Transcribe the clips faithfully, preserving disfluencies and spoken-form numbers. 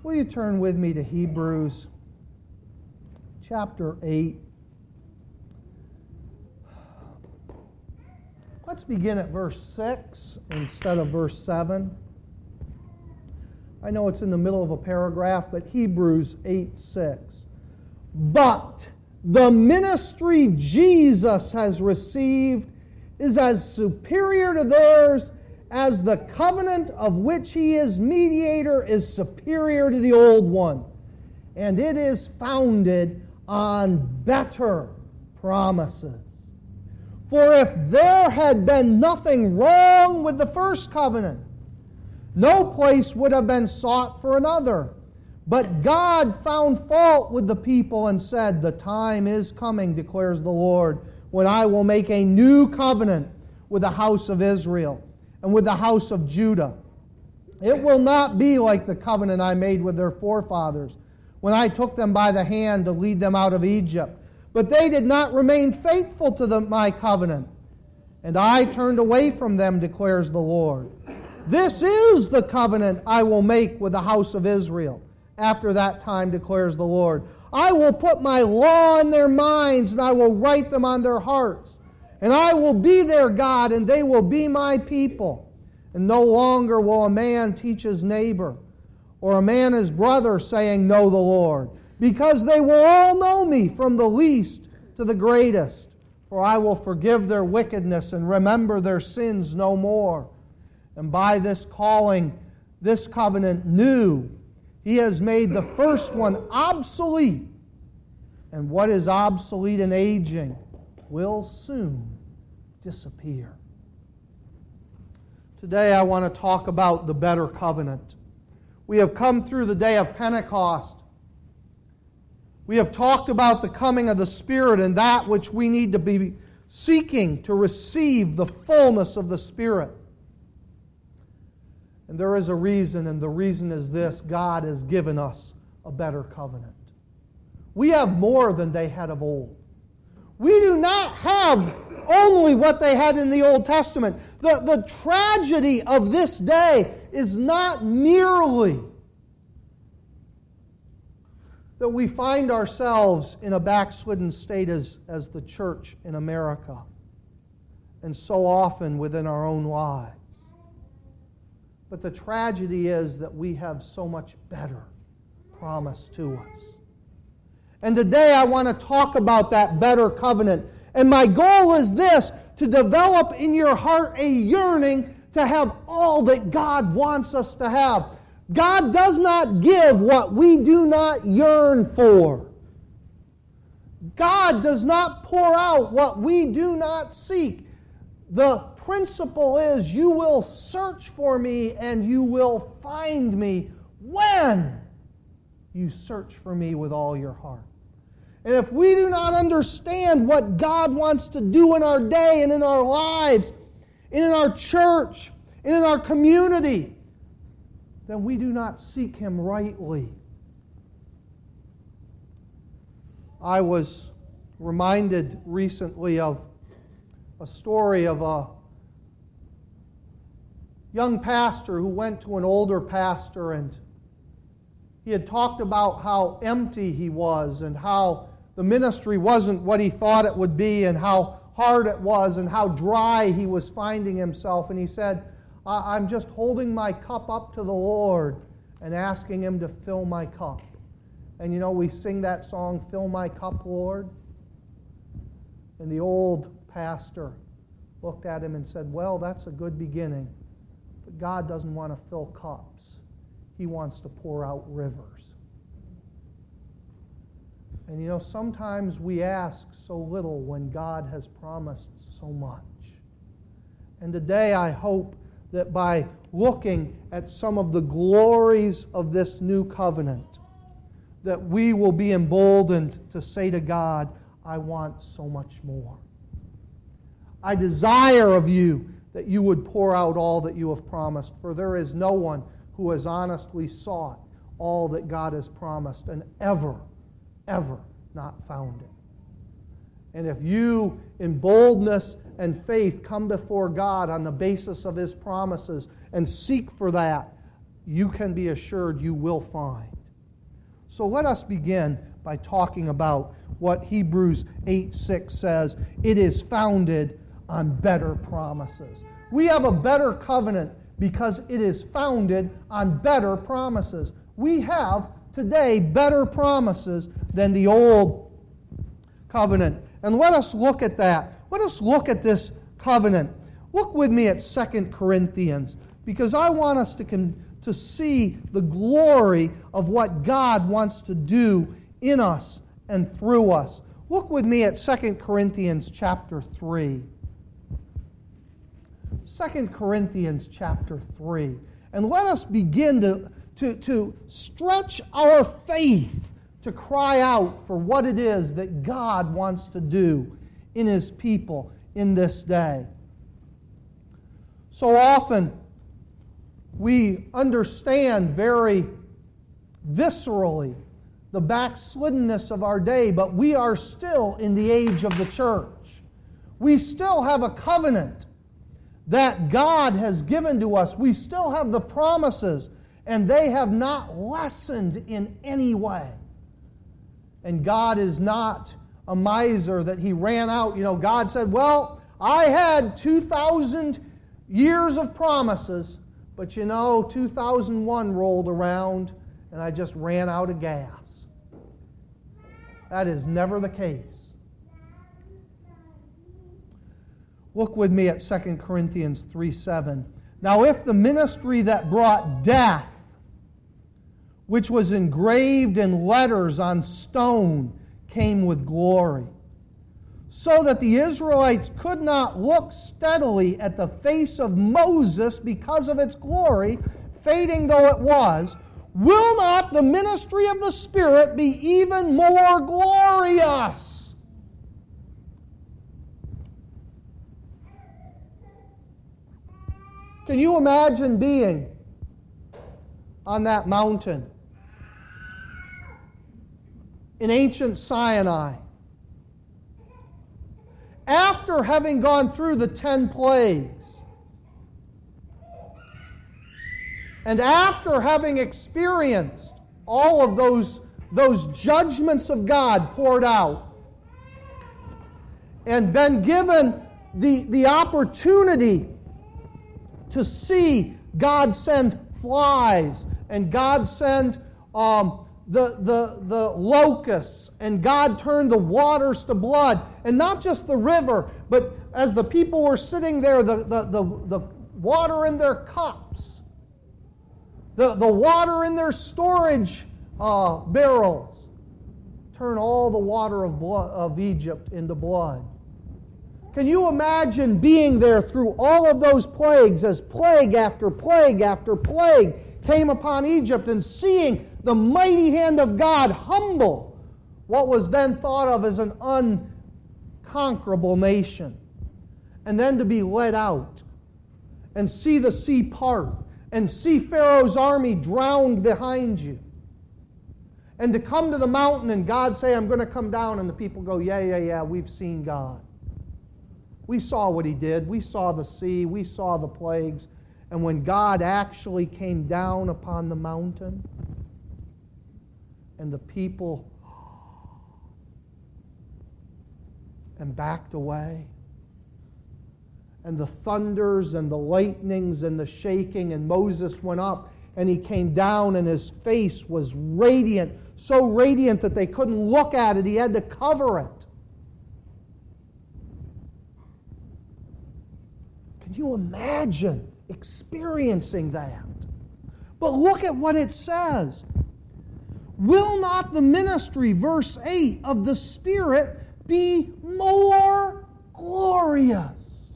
Will you turn with me to Hebrews chapter eight? Let's begin at verse six instead of verse seven. I know it's in the middle of a paragraph, but Hebrews eight six. But the ministry Jesus has received is as superior to theirs as the covenant of which He is mediator is superior to the old one. And it is founded on better promises. For if there had been nothing wrong with the first covenant, no place would have been sought for another. But God found fault with the people and said, "The time is coming, declares the Lord, when I will make a new covenant with the house of Israel and with the house of Judah. It will not be like the covenant I made with their forefathers when I took them by the hand to lead them out of Egypt. But they did not remain faithful to the, my covenant, and I turned away from them, declares the Lord. This is the covenant I will make with the house of Israel. After that time, declares the Lord, I will put my law in their minds, and I will write them on their hearts. And I will be their God, and they will be my people. And no longer will a man teach his neighbor, or a man his brother, saying, Know the Lord. Because they will all know me, from the least to the greatest. For I will forgive their wickedness, and remember their sins no more. And by this calling, this covenant new, He has made the first one obsolete. And what is obsolete and aging will soon disappear. Today I want to talk about the better covenant. We have come through the day of Pentecost. We have talked about the coming of the Spirit and that which we need to be seeking to receive the fullness of the Spirit. And there is a reason, and the reason is this: God has given us a better covenant. We have more than they had of old. We do not have only what they had in the Old Testament. The, the tragedy of this day is not merely that we find ourselves in a backslidden state as, as the church in America, and so often within our own lives. But the tragedy is that we have so much better promised to us. And today I want to talk about that better covenant. And my goal is this: to develop in your heart a yearning to have all that God wants us to have. God does not give what we do not yearn for. God does not pour out what we do not seek. The principle is, you will search for me and you will find me when you search for me with all your heart. And if we do not understand what God wants to do in our day and in our lives, and in our church, and in our community, then we do not seek Him rightly. I was reminded recently of a story of a young pastor who went to an older pastor, and he had talked about how empty he was and how the ministry wasn't what he thought it would be and how hard it was and how dry he was finding himself. And he said, I'm just holding my cup up to the Lord and asking Him to fill my cup. And you know, we sing that song, Fill My Cup, Lord. And the old pastor looked at him and said, well, that's a good beginning. But God doesn't want to fill cups. He wants to pour out rivers. And you know, sometimes we ask so little when God has promised so much. And today I hope that by looking at some of the glories of this new covenant, that we will be emboldened to say to God, I want so much more. I desire of you that you would pour out all that you have promised, for there is no one who has honestly sought all that God has promised and ever, ever not found it. And if you, in boldness and faith, come before God on the basis of His promises and seek for that, you can be assured you will find. So let us begin by talking about what Hebrews eight six says. It is founded on better promises. We have a better covenant because it is founded on better promises. We have today better promises than the old covenant. And let us look at that. Let us look at this covenant. Look with me at Second Corinthians, because I want us to, con- to see the glory of what God wants to do in us and through us. Look with me at Second Corinthians chapter three. Second Corinthians chapter three. And let us begin to, to, to stretch our faith to cry out for what it is that God wants to do in His people in this day. So often we understand very viscerally the backsliddenness of our day, but we are still in the age of the church. We still have a covenant that God has given to us. We still have the promises, and they have not lessened in any way. And God is not a miser that He ran out. You know, God said, well, I had two thousand years of promises, but you know, two thousand one rolled around, and I just ran out of gas. That is never the case. Look with me at Second Corinthians three seven. Now if the ministry that brought death, which was engraved in letters on stone, came with glory, so that the Israelites could not look steadily at the face of Moses because of its glory, fading though it was, will not the ministry of the Spirit be even more glorious? Can you imagine being on that mountain in ancient Sinai, after having gone through the ten plagues, and after having experienced all of those, those judgments of God poured out, and been given the, the opportunity to see God send flies, and God send um, the, the, the locusts, and God turned the waters to blood, and not just the river, but as the people were sitting there, the, the, the, the water in their cups, the, the water in their storage uh, barrels, turn all the water of, blood, of Egypt into blood. Can you imagine being there through all of those plagues, as plague after plague after plague came upon Egypt, and seeing the mighty hand of God humble what was then thought of as an unconquerable nation, and then to be led out and see the sea part and see Pharaoh's army drowned behind you, and to come to the mountain and God say, I'm going to come down, and the people go, yeah, yeah, yeah, we've seen God. We saw what He did. We saw the sea. We saw the plagues. And when God actually came down upon the mountain, and the people and backed away, and the thunders and the lightnings and the shaking, and Moses went up and he came down, and his face was radiant, so radiant that they couldn't look at it. He had to cover it. Can you imagine experiencing that? But look at what it says. Will not the ministry, verse eight, of the Spirit be more glorious?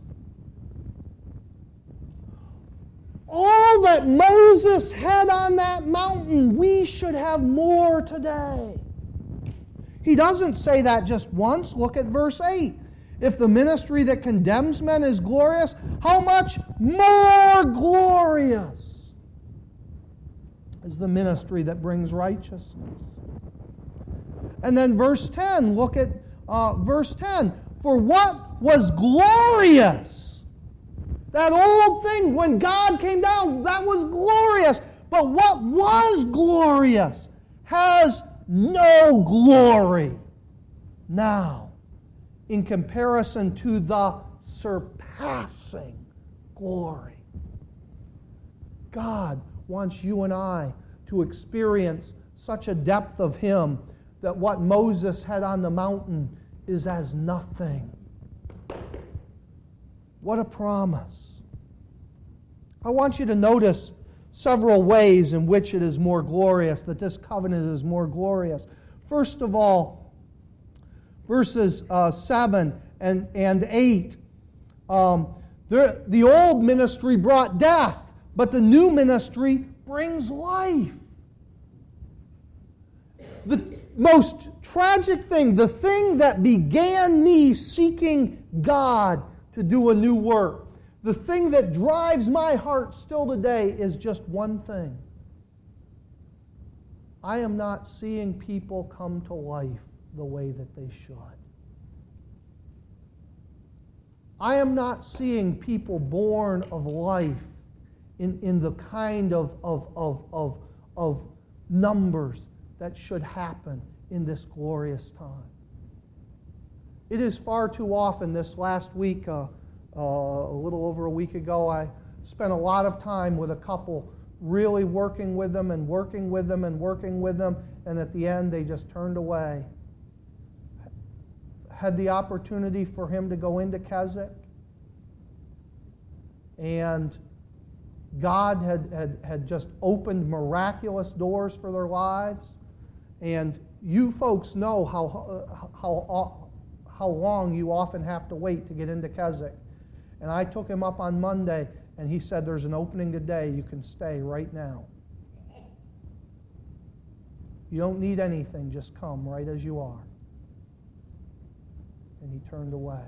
All that Moses had on that mountain, we should have more today. He doesn't say that just once. Look at verse eight. If the ministry that condemns men is glorious, how much more glorious is the ministry that brings righteousness? And then verse ten, look at uh, verse ten. For what was glorious? That old thing, when God came down, that was glorious. But what was glorious has no glory now in comparison to the surpassing glory. God wants you and I to experience such a depth of Him that what Moses had on the mountain is as nothing. What a promise. I want you to notice several ways in which it is more glorious, that this covenant is more glorious. First of all, verses uh, seven and, and eight. Um, the, the old ministry brought death, but the new ministry brings life. The most tragic thing, the thing that began me seeking God to do a new work, the thing that drives my heart still today is just one thing. I am not seeing people come to life the way that they should. I am not seeing people born of life in, in the kind of, of, of, of, of numbers that should happen in this glorious time. It is far too often. This last week, uh, uh, a little over a week ago, I spent a lot of time with a couple, really working with them and working with them and working with them, and at the end they just turned away. Had the opportunity for him to go into Keswick, and God had, had, had just opened miraculous doors for their lives. And you folks know how, how, how long you often have to wait to get into Keswick. And I took him up on Monday, and he said, there's an opening today. You can stay right now. You don't need anything. Just come right as you are. And he turned away.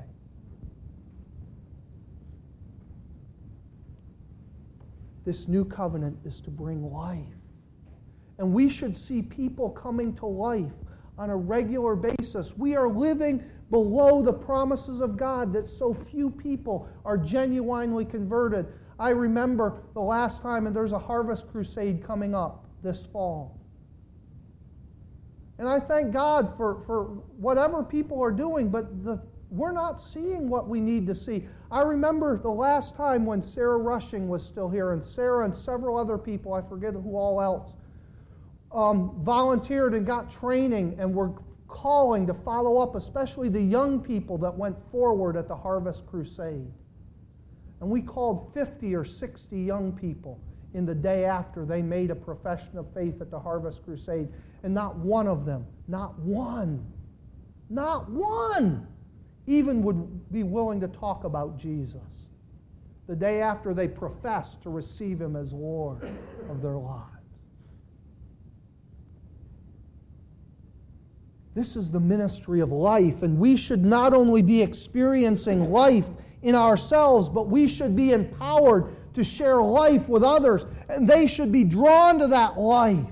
This new covenant is to bring life. And we should see people coming to life on a regular basis. We are living below the promises of God that so few people are genuinely converted. I remember the last time, and there's a harvest crusade coming up this fall. And I thank God for, for whatever people are doing, but the, we're not seeing what we need to see. I remember the last time when Sarah Rushing was still here, and Sarah and several other people, I forget who all else, um, volunteered and got training and were calling to follow up, especially the young people that went forward at the Harvest Crusade. And we called fifty or sixty young people in the day after they made a profession of faith at the Harvest Crusade. And not one of them, not one, not one even would be willing to talk about Jesus the day after they professed to receive Him as Lord of their lives. This is the ministry of life, and we should not only be experiencing life in ourselves, but we should be empowered to share life with others, and they should be drawn to that life.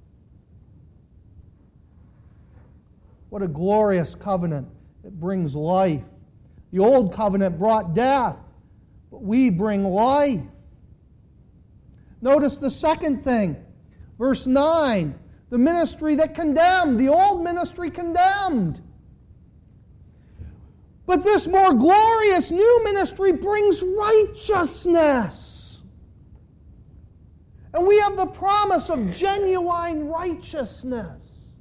What a glorious covenant. It brings life. The old covenant brought death, but we bring life. Notice the second thing, verse nine, the ministry that condemned. The old ministry condemned. But this more glorious new ministry brings righteousness. And we have the promise of genuine righteousness.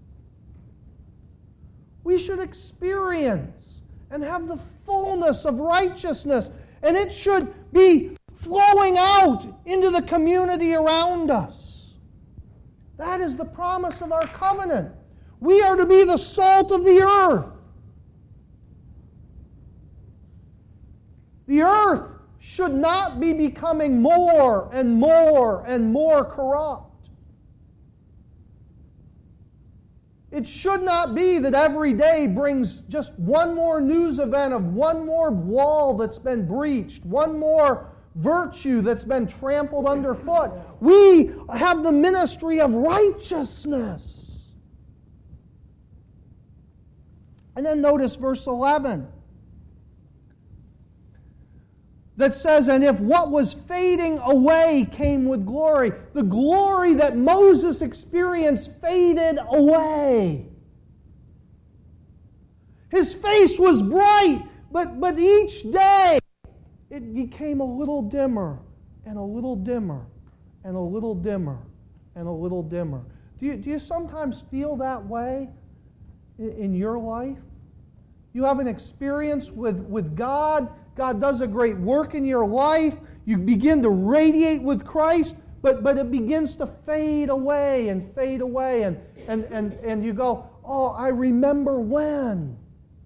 We should experience and have the fullness of righteousness. And it should be flowing out into the community around us. That is the promise of our covenant. We are to be the salt of the earth. The earth should not be becoming more and more and more corrupt. It should not be that every day brings just one more news event of one more wall that's been breached, one more virtue that's been trampled underfoot. We have the ministry of righteousness. And then notice verse eleven. that says, and if what was fading away came with glory, the glory that Moses experienced faded away. His face was bright, but, but each day it became a little dimmer, and a little dimmer, and a little dimmer, and a little dimmer. Do you, do you sometimes feel that way in, in your life? You have an experience with, with God. God does a great work in your life. You begin to radiate with Christ, but, but it begins to fade away and fade away. And, and, and, and you go, oh, I remember when.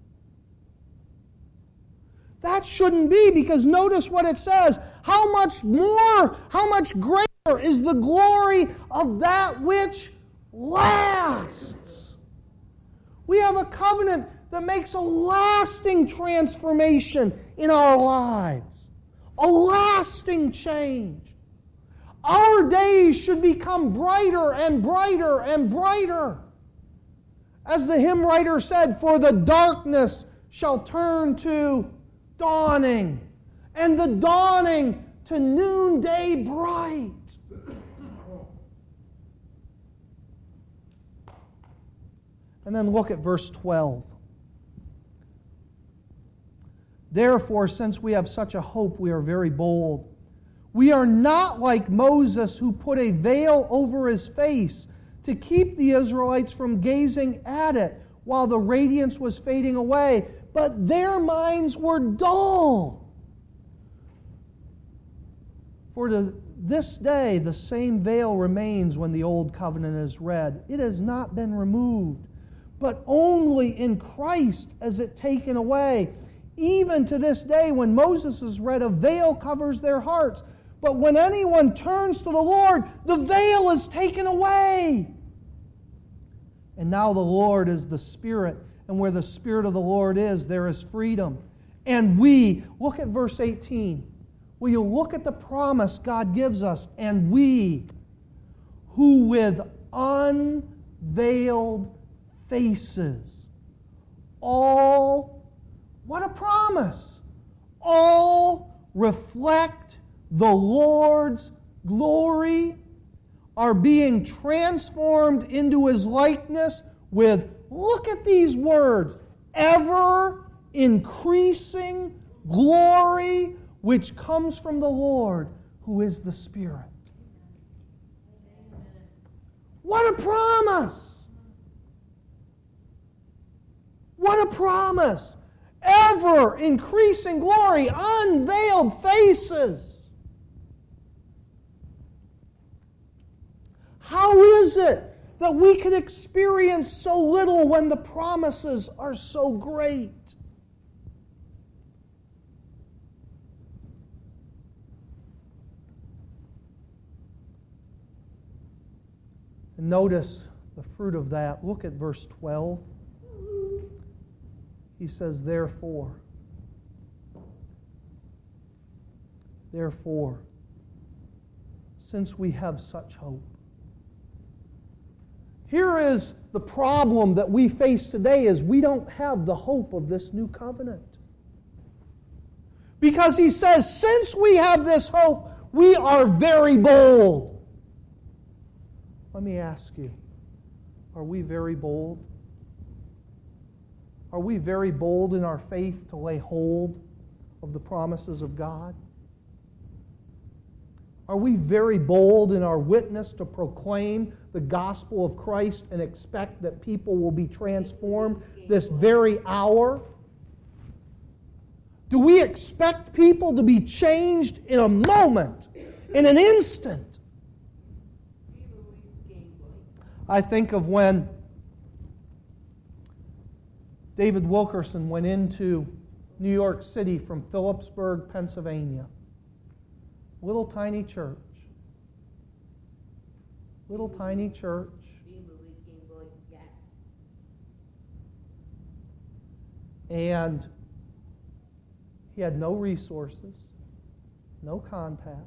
That shouldn't be, because notice what it says. How much more, how much greater is the glory of that which lasts. We have a covenant that makes a lasting transformation in our lives. A lasting change. Our days should become brighter and brighter and brighter. As the hymn writer said, for the darkness shall turn to dawning, and the dawning to noonday bright. And then look at verse twelve. Therefore, since we have such a hope, we are very bold. We are not like Moses, who put a veil over his face to keep the Israelites from gazing at it while the radiance was fading away, but their minds were dull. For to this day the same veil remains when the old covenant is read. It has not been removed, but only in Christ is it taken away. Even to this day, when Moses is read, a veil covers their hearts. But when anyone turns to the Lord, the veil is taken away. And now the Lord is the Spirit, and where the Spirit of the Lord is, there is freedom. And we, look at verse eighteen. Will you look at the promise God gives us? And we, who with unveiled faces, all, what a promise! All reflect the Lord's glory, are being transformed into His likeness with, look at these words, ever increasing glory which comes from the Lord, who is the Spirit. What a promise! What a promise! Ever increasing glory, unveiled faces. How is it that we can experience so little when the promises are so great? And notice the fruit of that. Look at verse twelve. He says, therefore, therefore, since we have such hope. Here is the problem that we face today, is we don't have the hope of this new covenant. Because he says, since we have this hope, we are very bold. Let me ask you, are we very bold? Are we very bold in our faith to lay hold of the promises of God? Are we very bold in our witness to proclaim the gospel of Christ and expect that people will be transformed this very hour? Do we expect people to be changed in a moment, in an instant? I think of when David Wilkerson went into New York City from Phillipsburg, Pennsylvania. Little tiny church. Little tiny church. And he had no resources, no contacts,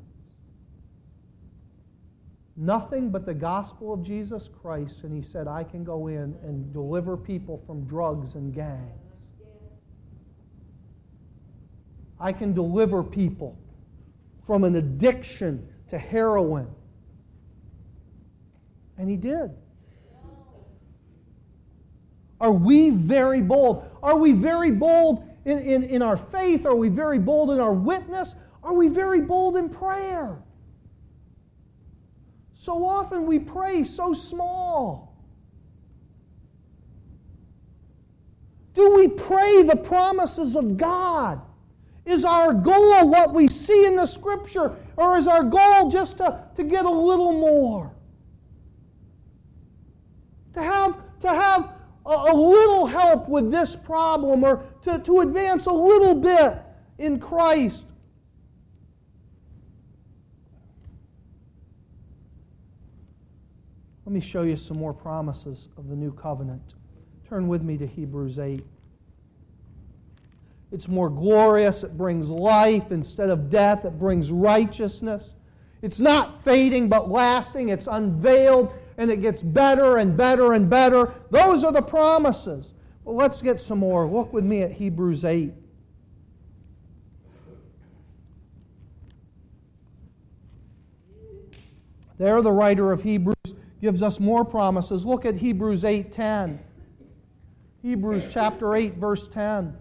nothing but the gospel of Jesus Christ. And he said, I can go in and deliver people from drugs and gangs. I can deliver people from an addiction to heroin. And He did. Are we very bold? Are we very bold in, in, in our faith? Are we very bold in our witness? Are we very bold in prayer? So often we pray so small. Do we pray the promises of God? Is our goal what we see in the Scripture, or is our goal just to, to get a little more? To have, to have a, a little help with this problem, or to, to advance a little bit in Christ. Let me show you some more promises of the new covenant. Turn with me to Hebrews eight. It's more glorious. It brings life. Instead of death, it brings righteousness. It's not fading but lasting. It's unveiled, and it gets better and better and better. Those are the promises. Well, let's get some more. Look with me at Hebrews eight. There, the writer of Hebrews gives us more promises. Look at Hebrews eight ten. Hebrews chapter eight, verse ten.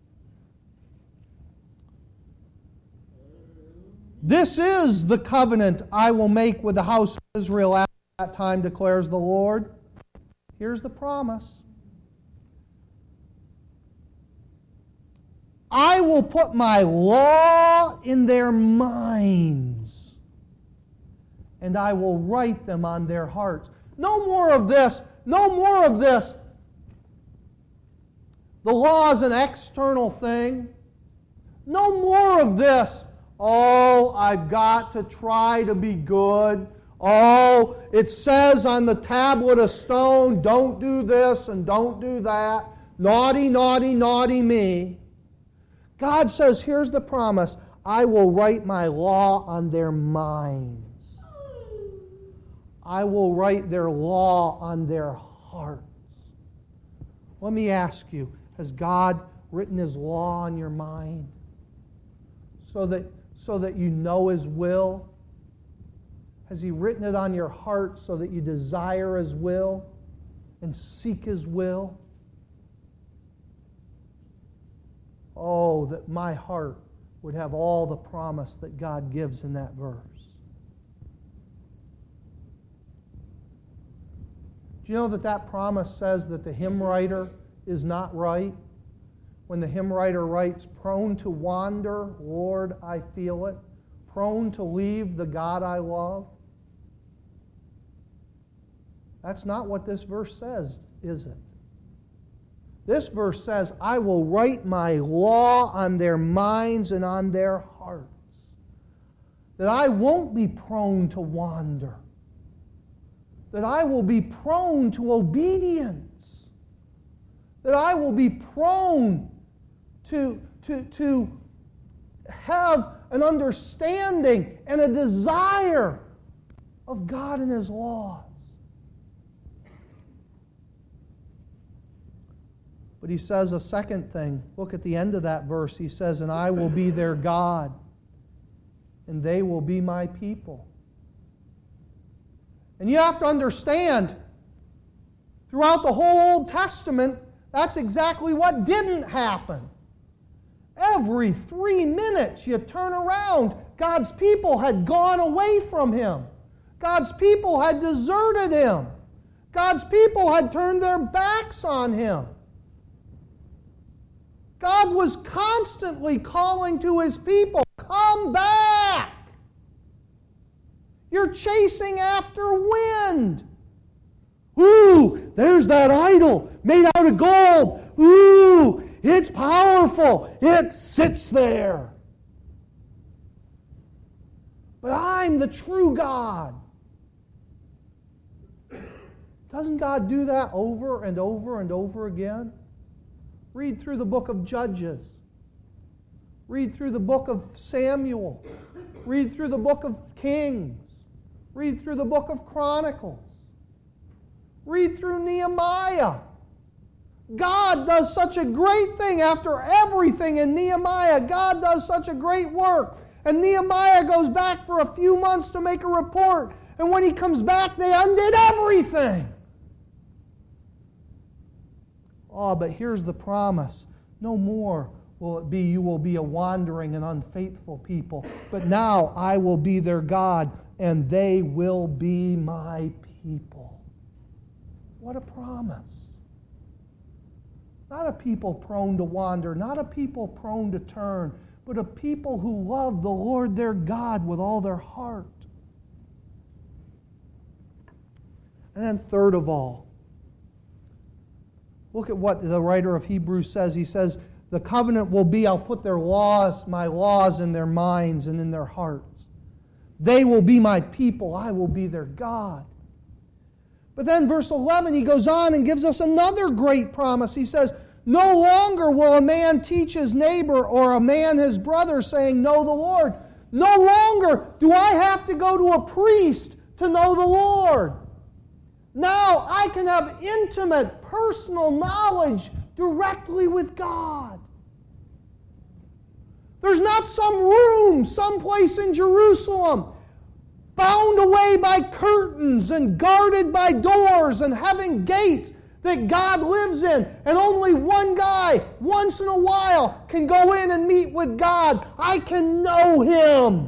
This is the covenant I will make with the house of Israel after that time, declares the Lord. Here's the promise. I will put my law in their minds, and I will write them on their hearts. No more of this. No more of this. The law is an external thing. No more of this. Oh, I've got to try to be good. Oh, it says on the tablet of stone, don't do this and don't do that. Naughty, naughty, naughty me. God says, here's the promise. I will write my law on their minds. I will write their law on their hearts. Let me ask you, has God written His law on your mind so that, so that you know His will? Has He written it on your heart so that you desire His will and seek His will? Oh, that my heart would have all the promise that God gives in that verse. Do you know that that promise says that the hymn writer is not right? When the hymn writer writes, prone to wander, Lord, I feel it. Prone to leave the God I love. That's not what this verse says, is it? This verse says, I will write my law on their minds and on their hearts. That I won't be prone to wander. That I will be prone to obedience. That I will be prone to, to, to have an understanding and a desire of God and His laws. But He says a second thing. Look at the end of that verse. He says, and I will be their God, and they will be my people. And you have to understand, throughout the whole Old Testament, that's exactly what didn't happen. Every three minutes you turn around, God's people had gone away from Him. God's people had deserted Him. God's people had turned their backs on Him. God was constantly calling to His people, come back! You're chasing after wind. Ooh, there's that idol made out of gold. Ooh, it's powerful. It sits there. But I'm the true God. Doesn't God do that over and over and over again? Read through the book of Judges. Read through the book of Samuel. Read through the book of Kings. Read through the book of Chronicles. Read through Nehemiah. God does such a great thing after everything in Nehemiah. God does such a great work. And Nehemiah goes back for a few months to make a report. And when he comes back, they undid everything. Oh, but here's the promise. No more will it be you will be a wandering and unfaithful people. But now I will be their God, and they will be my people. What a promise. Not a people prone to wander, not a people prone to turn, but a people who love the Lord their God with all their heart. And then third of all, look at what the writer of Hebrews says. He says, the covenant will be, I'll put their laws, my laws in their minds and in their hearts. They will be my people, I will be their God. But then verse eleven, he goes on and gives us another great promise. He says, no longer will a man teach his neighbor or a man his brother, saying, know the Lord. No longer do I have to go to a priest to know the Lord. Now I can have intimate, personal knowledge directly with God. There's not some room, someplace in Jerusalem, bound away by curtains and guarded by doors and having gates that God lives in, and only one guy once in a while can go in and meet with God. I can know Him.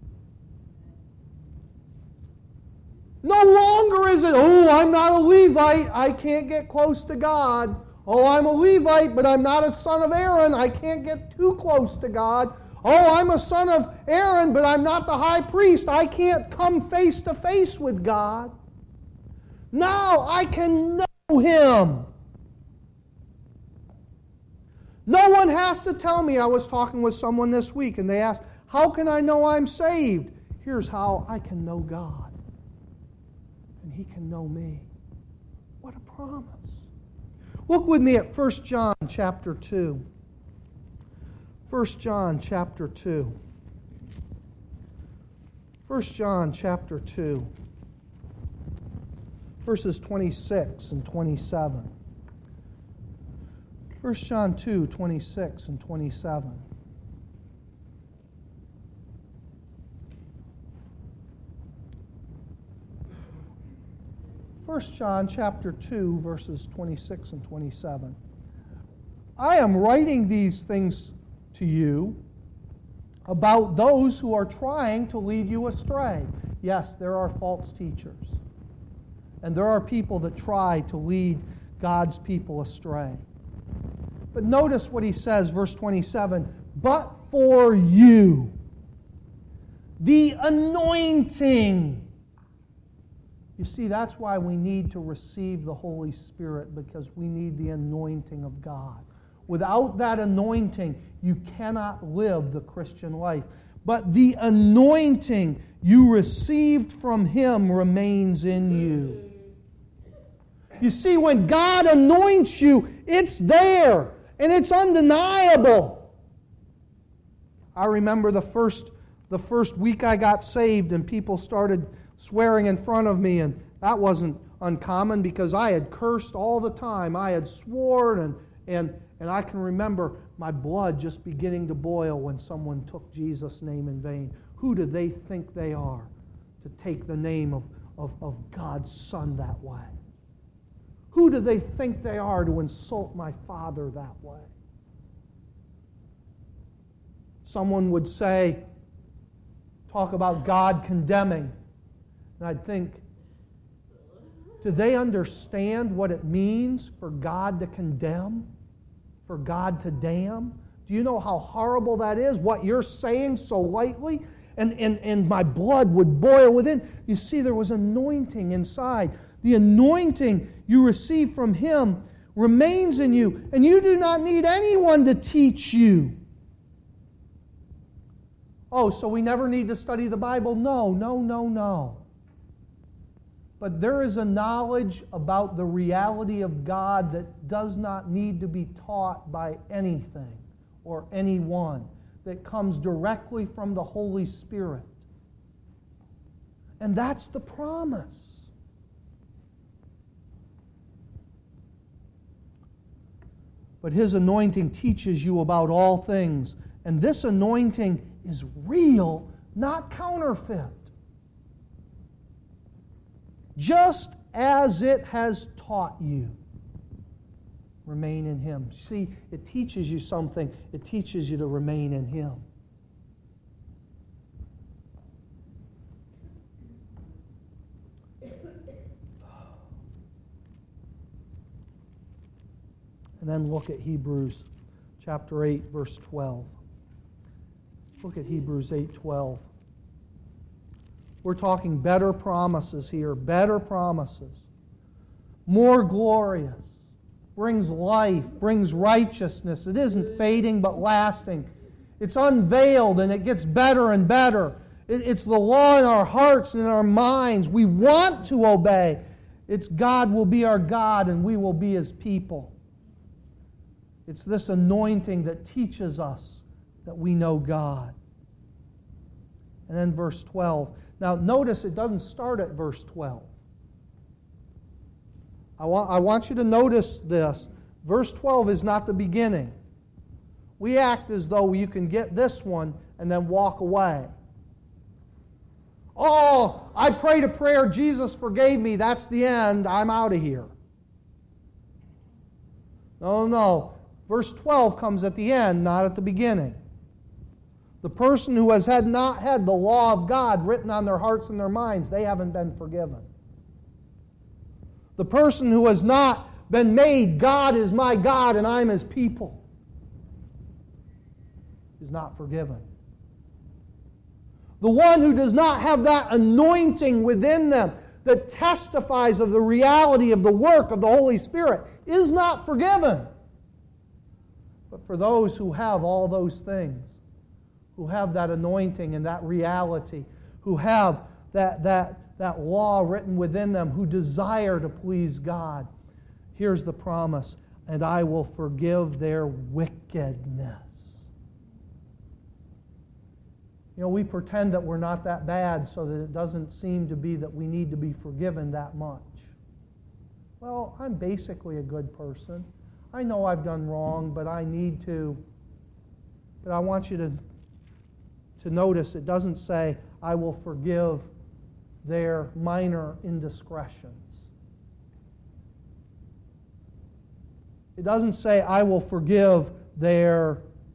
No longer is it, oh, I'm not a Levite, I can't get close to God. Oh, I'm a Levite, but I'm not a son of Aaron, I can't get too close to God. Oh, I'm a son of Aaron, but I'm not the high priest, I can't come face to face with God. Now I can know Him. No one has to tell me. I was talking with someone this week, and they asked, how can I know I'm saved? Here's how I can know God. And He can know me. What a promise. Look with me at First John chapter two. First John chapter two. First John chapter two. Verses twenty-six and twenty-seven. First John two, twenty-six and twenty-seven. First John chapter two, verses twenty-six and twenty-seven. I am writing these things to you about those who are trying to lead you astray. Yes, there are false teachers. And there are people that try to lead God's people astray. But notice what he says, verse twenty-seven, but for you, the anointing. You see, that's why we need to receive the Holy Spirit, because we need the anointing of God. Without that anointing, you cannot live the Christian life. But the anointing you received from Him remains in you. You see, when God anoints you, it's there, and it's undeniable. I remember the first, the first week I got saved, and people started swearing in front of me, and that wasn't uncommon because I had cursed all the time. I had sworn, and, and, and I can remember my blood just beginning to boil when someone took Jesus' name in vain. Who do they think they are to take the name of, of, of God's Son that way? Who do they think they are to insult my Father that way? Someone would say, talk about God condemning. And I'd think, do they understand what it means for God to condemn? For God to damn? Do you know how horrible that is? What you're saying so lightly? And, and, and my blood would boil within. You see, there was anointing inside. The anointing you receive from Him remains in you, and you do not need anyone to teach you. Oh, so we never need to study the Bible? No, no, no, no. But there is a knowledge about the reality of God that does not need to be taught by anything or anyone, that comes directly from the Holy Spirit. And that's the promise. but His anointing teaches you about all things. And this anointing is real, not counterfeit. Just as it has taught you, remain in Him. See, it teaches you something. It teaches you to remain in Him. And then look at Hebrews chapter eight, verse twelve. Look at Hebrews eight twelve. We're talking better promises here, better promises. More glorious. Brings life, brings righteousness. It isn't fading but lasting. It's unveiled and it gets better and better. It, it's the law in our hearts and in our minds. We want to obey. It's God will be our God and we will be His people. It's this anointing that teaches us that we know God. And then verse twelve. Now notice it doesn't start at verse twelve. I want, I want you to notice this. Verse twelve is not the beginning. We act as though you can get this one and then walk away. Oh, I prayed a prayer, Jesus forgave me, that's the end, I'm out of here. No, no. Verse twelve comes at the end, not at the beginning. The person who has had not had the law of God written on their hearts and their minds, they haven't been forgiven. The person who has not been made, God is my God and I'm His people, is not forgiven. The one who does not have that anointing within them that testifies of the reality of the work of the Holy Spirit is not forgiven. But for those who have all those things, who have that anointing and that reality, who have that, that, that law written within them, who desire to please God, here's the promise, and I will forgive their wickedness. You know, we pretend that we're not that bad so that it doesn't seem to be that we need to be forgiven that much. Well, I'm basically a good person. I know I've done wrong, but I need to. But I want you to, to notice it doesn't say, I will forgive their minor indiscretions. It doesn't say, I will forgive their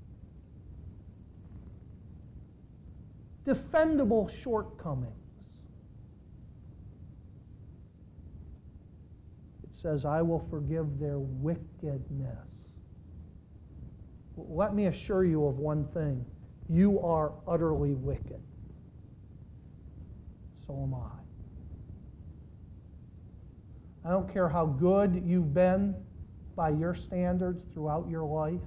defendable shortcomings. Says, I will forgive their wickedness. Let me assure you of one thing. You are utterly wicked. So am I. I don't care how good you've been by your standards throughout your life.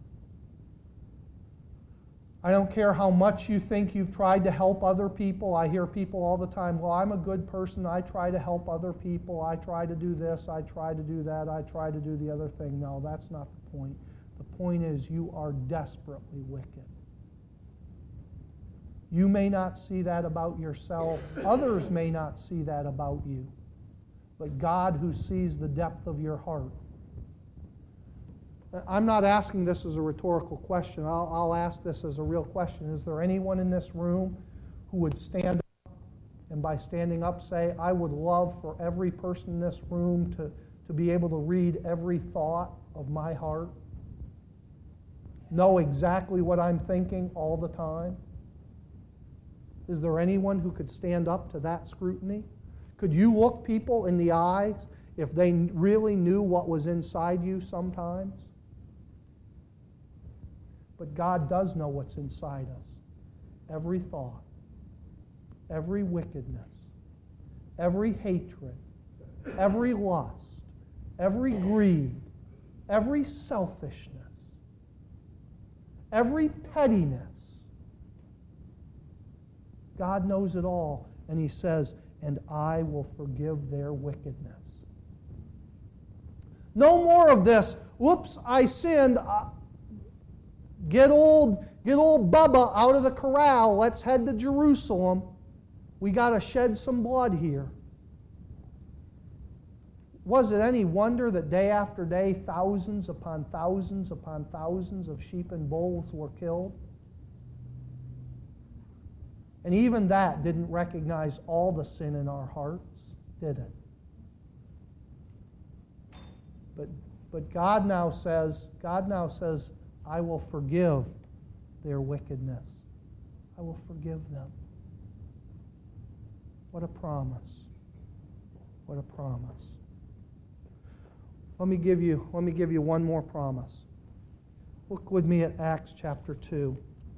I don't care how much you think you've tried to help other people. I hear people all the time, well, I'm a good person. I try to help other people. I try to do this. I try to do that. I try to do the other thing. No, that's not the point. The point is you are desperately wicked. You may not see that about yourself. Others may not see that about you. But God, who sees the depth of your heart, I'm not asking this as a rhetorical question. I'll, I'll ask this as a real question. Is there anyone in this room who would stand up and by standing up say, I would love for every person in this room to, to be able to read every thought of my heart? Know exactly what I'm thinking all the time? Is there anyone who could stand up to that scrutiny? Could you look people in the eyes if they really knew what was inside you sometimes? But God does know what's inside us. Every thought, every wickedness, every hatred, every lust, every greed, every selfishness, every pettiness. God knows it all, and He says, and I will forgive their wickedness. No more of this, whoops, I sinned. Uh, Get old, get old Bubba out of the corral. Let's head to Jerusalem. We got to shed some blood here. was it any wonder that day after day, thousands upon thousands upon thousands of sheep and bulls were killed? And even that didn't recognize all the sin in our hearts, did it? But, but God now says, God now says, I will forgive their wickedness. I will forgive them. What a promise. What a promise. Let me give you, let me give you one more promise. Look with me at Acts chapter two.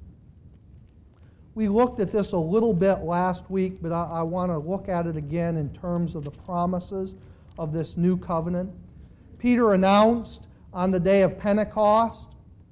We looked at this a little bit last week, but I, I want to look at it again in terms of the promises of this new covenant. Peter announced on the day of Pentecost,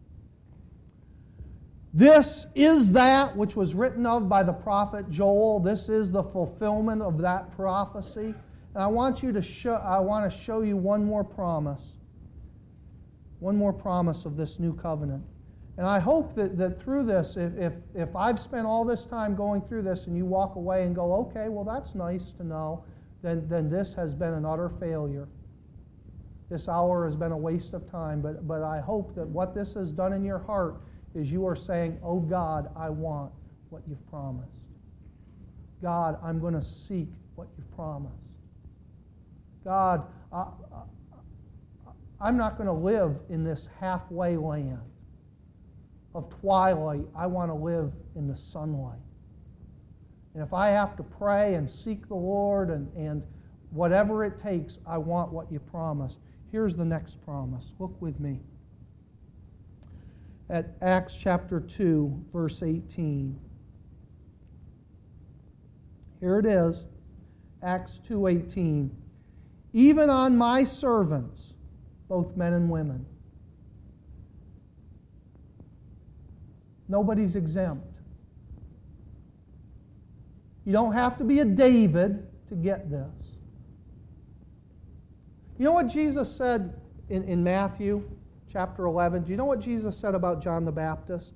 this is that which was written of by the prophet Joel. This is the fulfillment of that prophecy. And I want you to show, I want to show you one more promise. One more promise of this new covenant. And I hope that, that through this, if, if, if I've spent all this time going through this and you walk away and go, okay, well that's nice to know, then, then this has been an utter failure. This hour has been a waste of time. But, but I hope that what this has done in your heart is you are saying, oh God, I want what you've promised. God, I'm going to seek what you've promised. God, I, I, I'm not going to live in this halfway land of twilight. I want to live in the sunlight. And if I have to pray and seek the Lord and, and whatever it takes, I want what you promised. Here's the next promise. Look with me at Acts chapter two, verse eighteen. Here it is, Acts two eighteen. Even on my servants, both men and women. Nobody's exempt. You don't have to be a David to get this. You know what Jesus said in, in Matthew chapter eleven? Do you know what Jesus said about John the Baptist?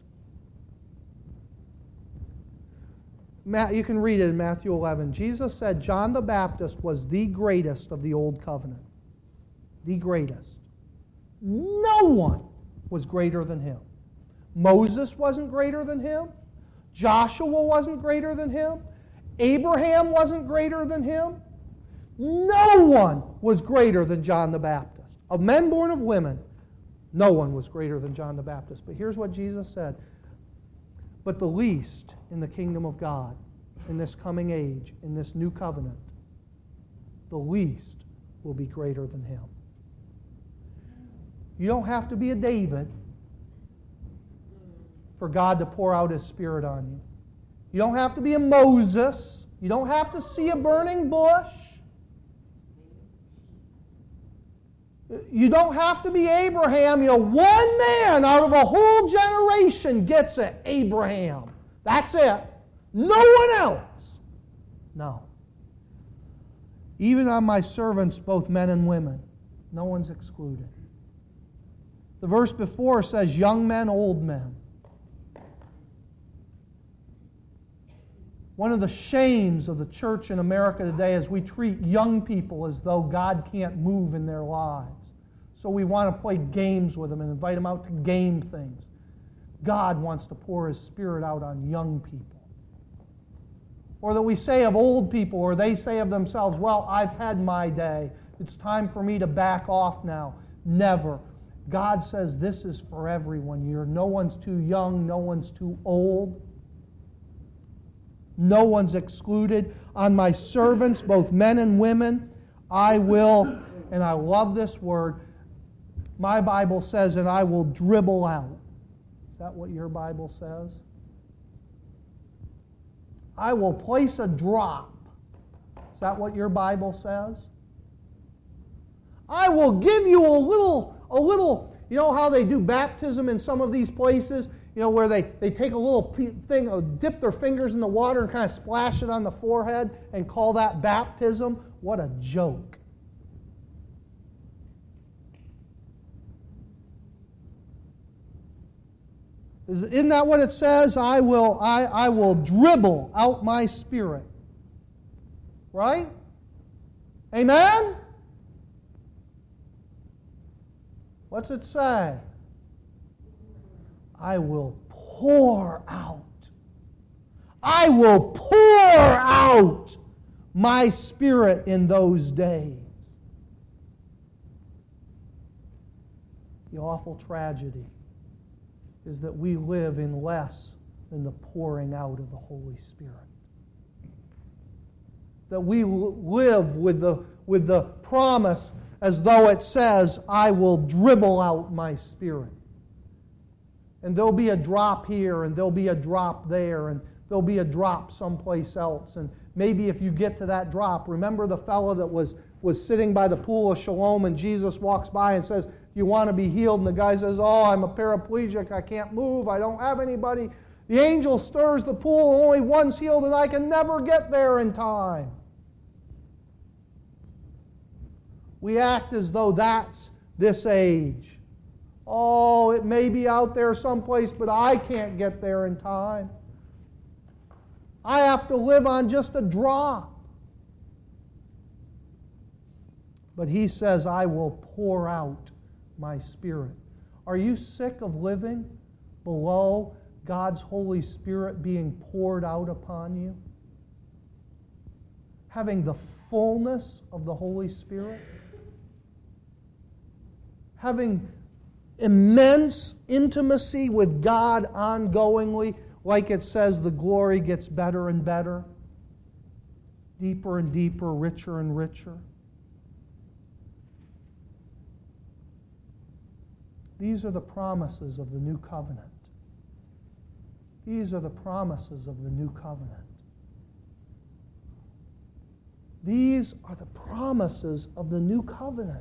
Matt, you can read it in Matthew eleven. Jesus said John the Baptist was the greatest of the old covenant. The greatest. No one was greater than him. Moses wasn't greater than him. Joshua wasn't greater than him. Abraham wasn't greater than him. No one was greater than John the Baptist. Of men born of women, no one was greater than John the Baptist. But here's what Jesus said. But the least in the kingdom of God, in this coming age, in this new covenant, the least will be greater than him. You don't have to be a David for God to pour out His Spirit on you. You don't have to be a Moses. You don't have to see a burning bush. You don't have to be Abraham. You know, one man out of a whole generation gets it. Abraham. That's it. No one else. No. Even on my servants, both men and women, no one's excluded. The verse before says young men, old men. One of the shames of the church in America today is we treat young people as though God can't move in their lives. So we want to play games with them and invite them out to game things. God wants to pour His Spirit out on young people. Or that we say of old people, or they say of themselves, well, I've had my day. It's time for me to back off now. Never. God says this is for everyone. You're, no one's too young, no one's too old. No one's excluded. On my servants, both men and women, I will, and I love this word, my Bible says, and I will dribble out. Is that what your Bible says? I will place a drop. Is that what your Bible says? I will give you a little, a little, you know how they do baptism in some of these places? You know, where they, they take a little thing, uh, dip their fingers in the water and kind of splash it on the forehead and call that baptism. What a joke. Isn't that what it says? I will, I, I will dribble out my Spirit. Right? Amen? What's it say? I will pour out. I will pour out my Spirit in those days. The awful tragedy is that we live in less than the pouring out of the Holy Spirit. That we live with the, with the promise as though it says, I will dribble out my Spirit. And there'll be a drop here, and there'll be a drop there, and there'll be a drop someplace else. And maybe if you get to that drop, remember the fellow that was, was sitting by the pool of Siloam, and Jesus walks by and says, you want to be healed? And the guy says, oh, I'm a paraplegic, I can't move, I don't have anybody. The angel stirs the pool, and only one's healed, and I can never get there in time. We act as though that's this age. Oh, it may be out there someplace, but I can't get there in time. I have to live on just a drop. But he says, I will pour out my Spirit. Are you sick of living below God's Holy Spirit being poured out upon you? Having the fullness of the Holy Spirit? Having immense intimacy with God ongoingly, like it says, the glory gets better and better, deeper and deeper, richer and richer. These are the promises of the new covenant. These are the promises of the new covenant. These are the promises of the new covenant.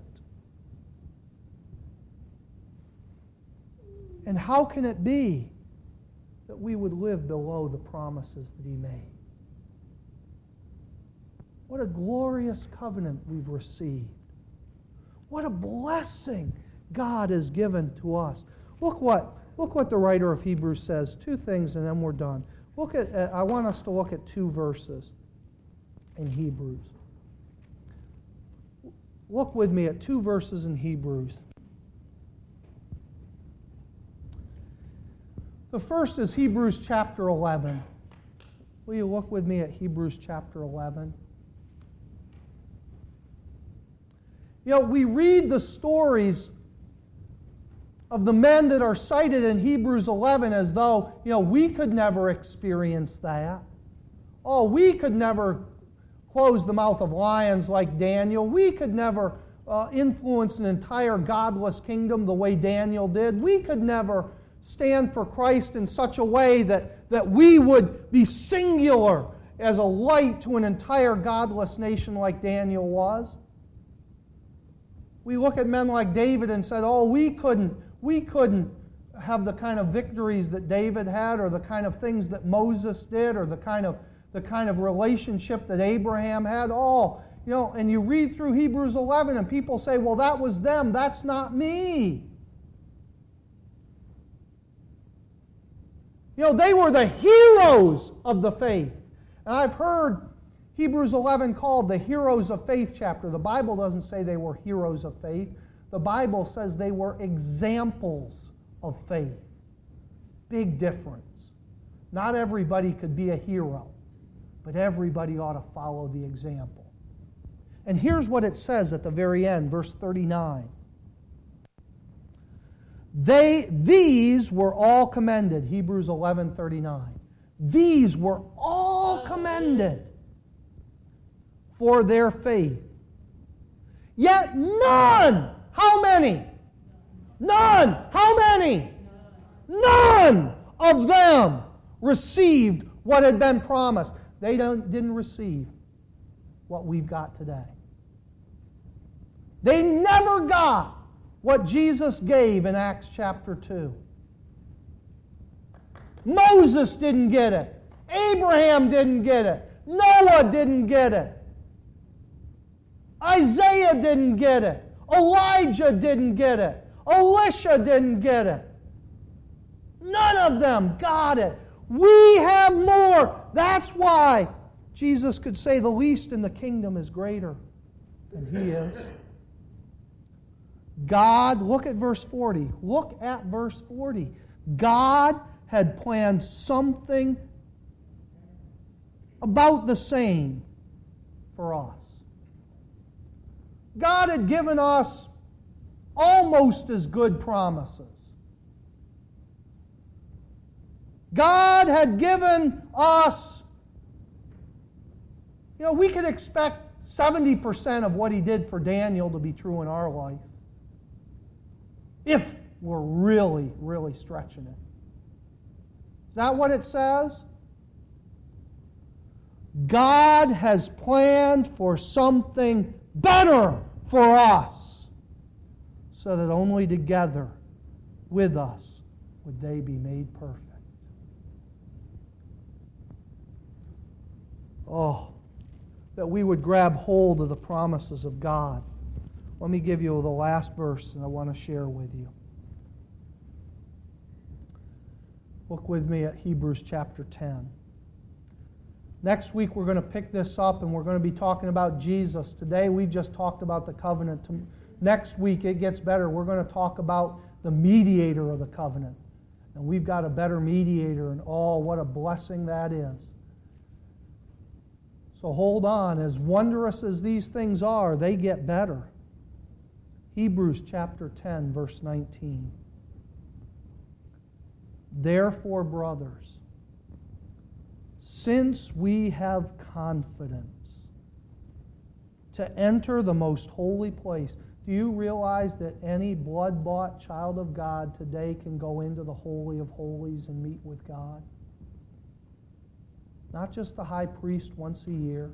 And how can it be that we would live below the promises that He made? What a glorious covenant we've received. What a blessing God has given to us. Look what, look what the writer of Hebrews says. Two things and then we're done. Look at, uh, I want us to look at two verses in Hebrews. Look with me at two verses in Hebrews. The first is Hebrews chapter eleven. Will you look with me at Hebrews chapter eleven? You know, we read the stories of the men that are cited in Hebrews eleven as though, you know, we could never experience that. Oh, we could never close the mouth of lions like Daniel. We could never uh, influence an entire godless kingdom the way Daniel did. We could never stand for Christ in such a way that, that we would be singular as a light to an entire godless nation like Daniel was. We look at men like David and said, oh, we couldn't, we couldn't have the kind of victories that David had, or the kind of things that Moses did, or the kind of the kind of relationship that Abraham had. Oh, you know, and you read through Hebrews eleven and people say, well, that was them, that's not me. You know, they were the heroes of the faith. And I've heard Hebrews eleven called the heroes of faith chapter. The Bible doesn't say they were heroes of faith. The Bible says they were examples of faith. Big difference. Not everybody could be a hero, but everybody ought to follow the example. And here's what it says at the very end, verse thirty-nine. They, these were all commended, Hebrews eleven thirty-nine. These were all commended for their faith. Yet none, how many? None, how many? None of them received what had been promised. They don't, didn't receive what we've got today. They never got what Jesus gave in Acts chapter two. Moses didn't get it. Abraham didn't get it. Noah didn't get it. Isaiah didn't get it. Elijah didn't get it. Elisha didn't get it. None of them got it. We have more. That's why Jesus could say the least in the kingdom is greater than he is. God, look at verse forty. Look at verse forty. God had planned something about the same for us. God had given us almost as good promises. God had given us, you know, we could expect seventy percent of what He did for Daniel to be true in our life. If we're really, really stretching it. Is that what it says? God has planned for something better for us, so that only together with us would they be made perfect. Oh, that we would grab hold of the promises of God. Let me give you the last verse that I want to share with you. Look with me at Hebrews chapter ten. Next week we're going to pick this up and we're going to be talking about Jesus. Today we've just talked about the covenant. Next week it gets better. We're going to talk about the mediator of the covenant. And we've got a better mediator, and oh, what a blessing that is. So hold on. As wondrous as these things are, they get better. Hebrews chapter ten, verse nineteen. Therefore, brothers, since we have confidence to enter the most holy place. Do you realize that any blood-bought child of God today can go into the Holy of Holies and meet with God? Not just the high priest once a year.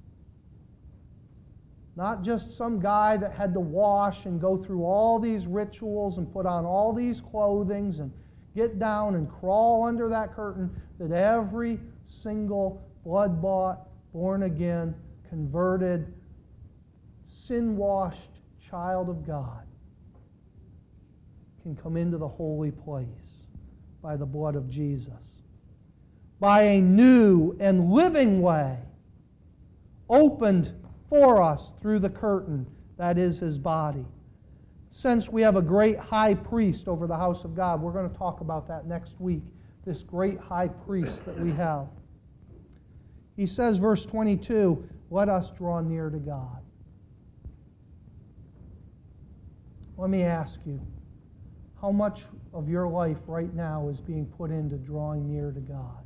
Not just some guy that had to wash and go through all these rituals and put on all these clothings and get down and crawl under that curtain, that every single blood-bought, born-again, converted, sin-washed child of God can come into the holy place by the blood of Jesus. By a new and living way opened for us through the curtain, that is His body. Since we have a great high priest over the house of God, we're going to talk about that next week, this great high priest that we have. He says, verse twenty-two, let us draw near to God. Let me ask you, how much of your life right now is being put into drawing near to God?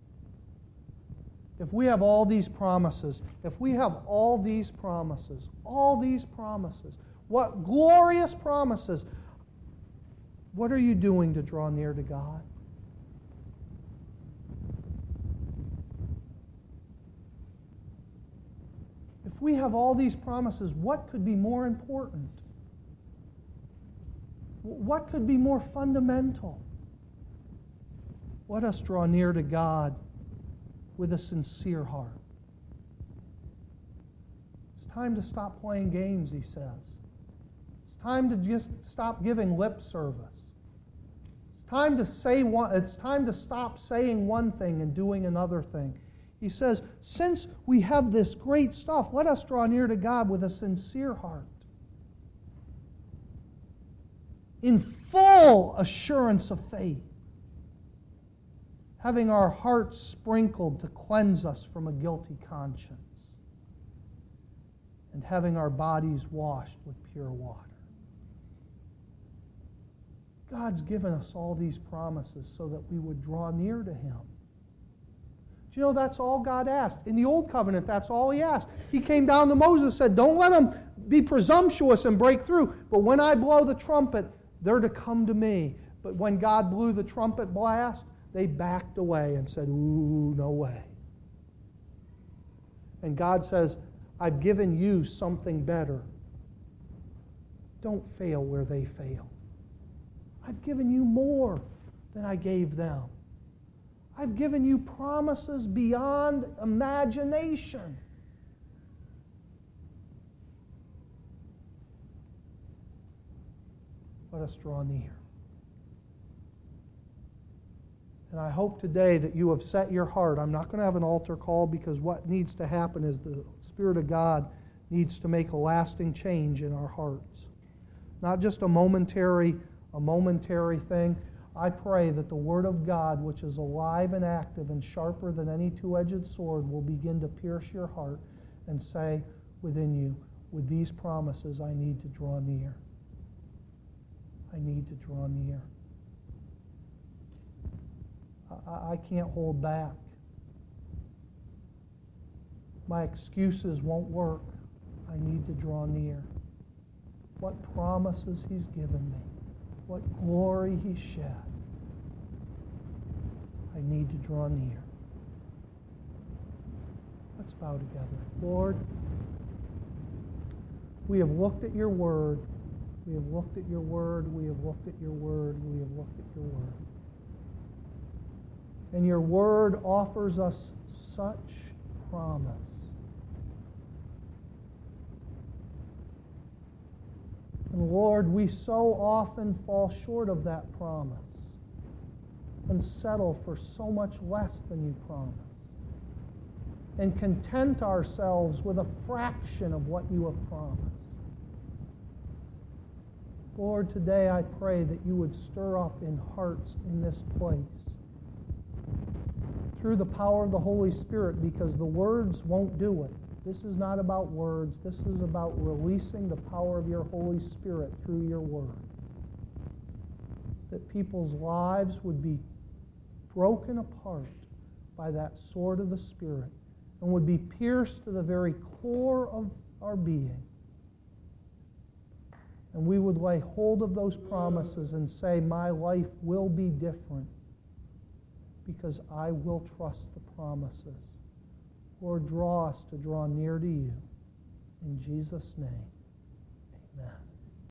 If we have all these promises, if we have all these promises, all these promises, what glorious promises, what are you doing to draw near to God? If we have all these promises, what could be more important? What could be more fundamental? Let us draw near to God with a sincere heart. It's time to stop playing games, he says. It's time to just stop giving lip service. It's time to say one, it's time to stop saying one thing and doing another thing. He says, since we have this great stuff, let us draw near to God with a sincere heart, in full assurance of faith, having our hearts sprinkled to cleanse us from a guilty conscience, and having our bodies washed with pure water. God's given us all these promises so that we would draw near to Him. Do you know that's all God asked? In the Old Covenant, that's all He asked. He came down to Moses and said, don't let them be presumptuous and break through, but when I blow the trumpet, they're to come to me. But when God blew the trumpet blast, they backed away and said, ooh, no way. And God says, I've given you something better. Don't fail where they failed. I've given you more than I gave them. I've given you promises beyond imagination. Let us draw near. And I hope today that you have set your heart. I'm not going to have an altar call because what needs to happen is the Spirit of God needs to make a lasting change in our hearts. not just a momentary, a momentary thing. I pray that the Word of God, which is alive and active and sharper than any two-edged sword, will begin to pierce your heart and say within you, with these promises, I need to draw near. I need to draw near. I, I can't hold back. My excuses won't work. I need to draw near. What promises He's given me. What glory He shed. I need to draw near. Let's bow together. Lord, we have looked at your word. We have looked at your word. We have looked at your word. We have looked at your word. And your word offers us such promise. And Lord, we so often fall short of that promise and settle for so much less than you promised and content ourselves with a fraction of what you have promised. Lord, today I pray that you would stir up in hearts in this place through the power of the Holy Spirit, because the words won't do it. This is not about words. This is about releasing the power of your Holy Spirit through your word. That people's lives would be broken apart by that sword of the Spirit and would be pierced to the very core of our being. And we would lay hold of those promises and say, my life will be different because I will trust the promises. Lord, draw us to draw near to you. In Jesus' name, amen.